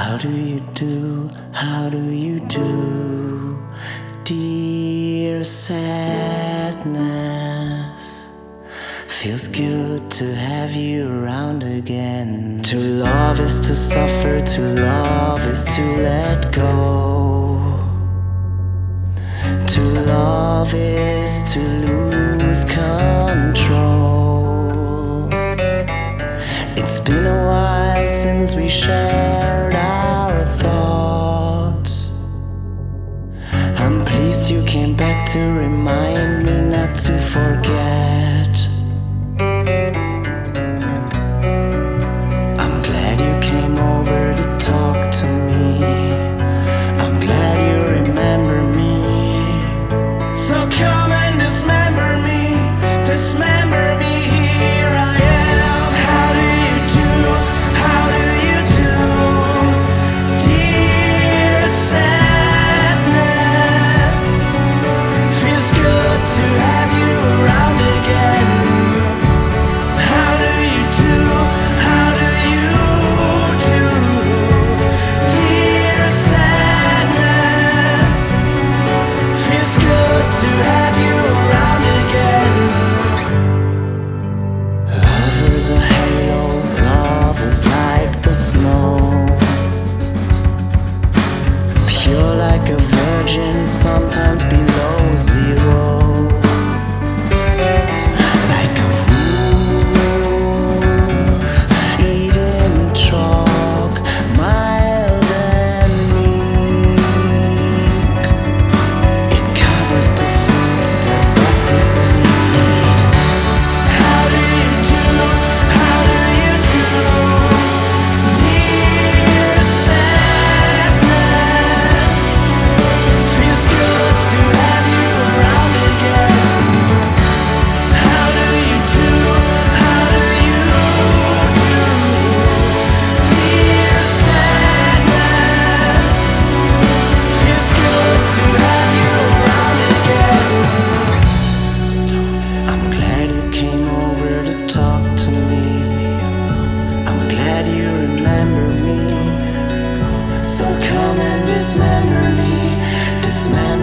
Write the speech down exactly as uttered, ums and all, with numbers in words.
How do you do? How do you do, dear sadness? Feels good to have you around again. To love is to suffer, to love is to let go. To love is to lose control. It's been a while since we shared our thoughts. I'm pleased you came back to remind me not to forget. I'm glad you came over to talk to me. I'm glad you remember me. So come and dismember me, dismember me, here I am. How do you do, how do you do, dear sadness? Feels good to have you around again. How do you do, how do you do, dear sadness? Feels good to have you around again. Love is a halo, love is like the snow. Pure like a virgin, sometimes below zero. Like a wolf eating chalk, mild and meek. It covers the footsteps of deceit. How do you do, how do you do, dear sadness? Feels good to have you around again. How do you do, how do you do, dear sadness? Feels good to have you around again. I'm glad you came over to talk to me. I'm glad you remember me. So come and dismember me, dismember